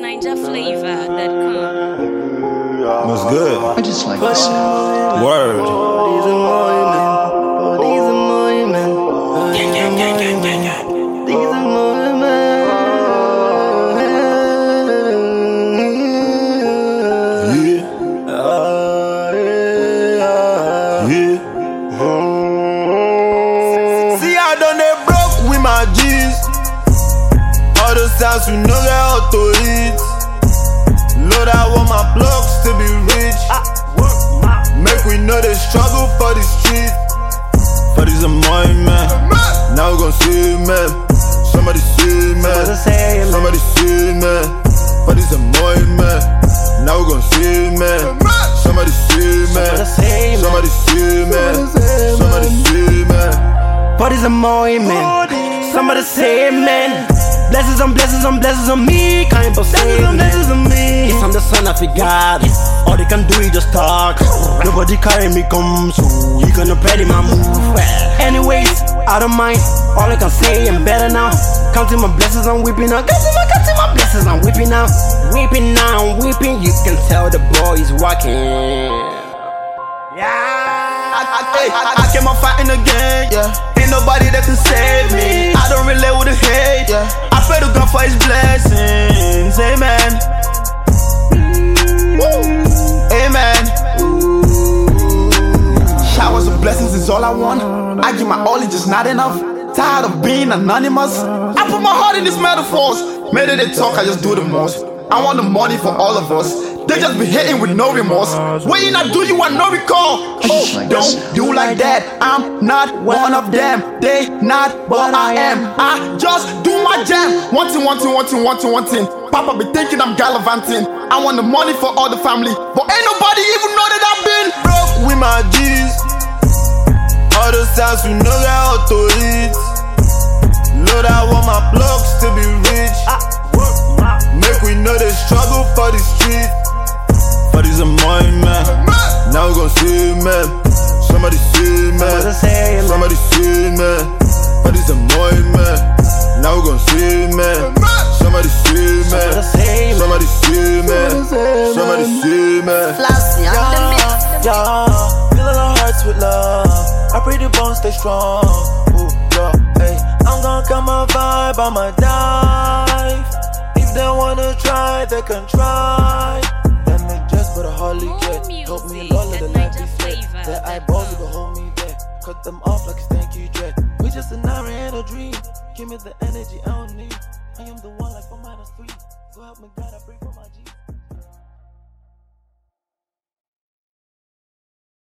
NinjaFlavor.com. What's good? I just like this. Word. See, I done it broke with my G's. All the times we know that authorities. Know that I want my blocks to be rich. Make we know the struggle for the street. For these money, man. Now we gon' see, man. Somebody see, man. Somebody see, man. For these money, man. Now we gon' see, man. Somebody see, man. Somebody see, man. Somebody see, man. For these man. Somebody say, man. Blessings on blessings on blessings on me, kind of blessings on me. Yes, I'm the son of a God. All they can do is just talk. Nobody carry me come, so you gonna pray my move. Anyways, I don't mind. All I can say, I'm better now. Counting my blessings, I'm weeping now. Counting my blessings, I'm weeping now. Weeping now, I'm weeping. You can tell the boy is walking. I came up fighting again, yeah. Ain't nobody that can save me. I don't relate with the hate, yeah. I pray to God for his blessings, amen. Amen. Showers of blessings is all I want. I give my all, it's just not enough. Tired of being anonymous. I put my heart in these metaphors. Made it they talk, I just do the most. I want the money for all of us. They just be hating with no remorse. When you not do, you want no recall. Don't do like that. I'm not one of them. They not what I am. I just do my jam. One thing. Papa be thinking I'm gallivanting. I want the money for all the family, but ain't nobody even know that I've been broke with my G's. All the times we know that authorities. Know that I want my blocks to be rich. Make we know the struggle for the street. For these money, man. Now we gon' see, man. Somebody see, man. Somebody see, man. For these money, man. Now we gon' see, man. Somebody see, man. Somebody see, man. Somebody see, man. Flossy on the mix. Yeah, filling our hearts with love. I pray the bones stay strong. Ooh, yeah, hey. I'm gonna come my vibe, I'ma dive. If they wanna try, they can try. Let me just put a Harley cat. Help me in all of the life we spent. Their eyeballs will hold me there. Cut them off like a stanky dread. We just an hour and a dream. Give me the energy I don't need. I am the one like 4 -3. So help me God, I pray for my G.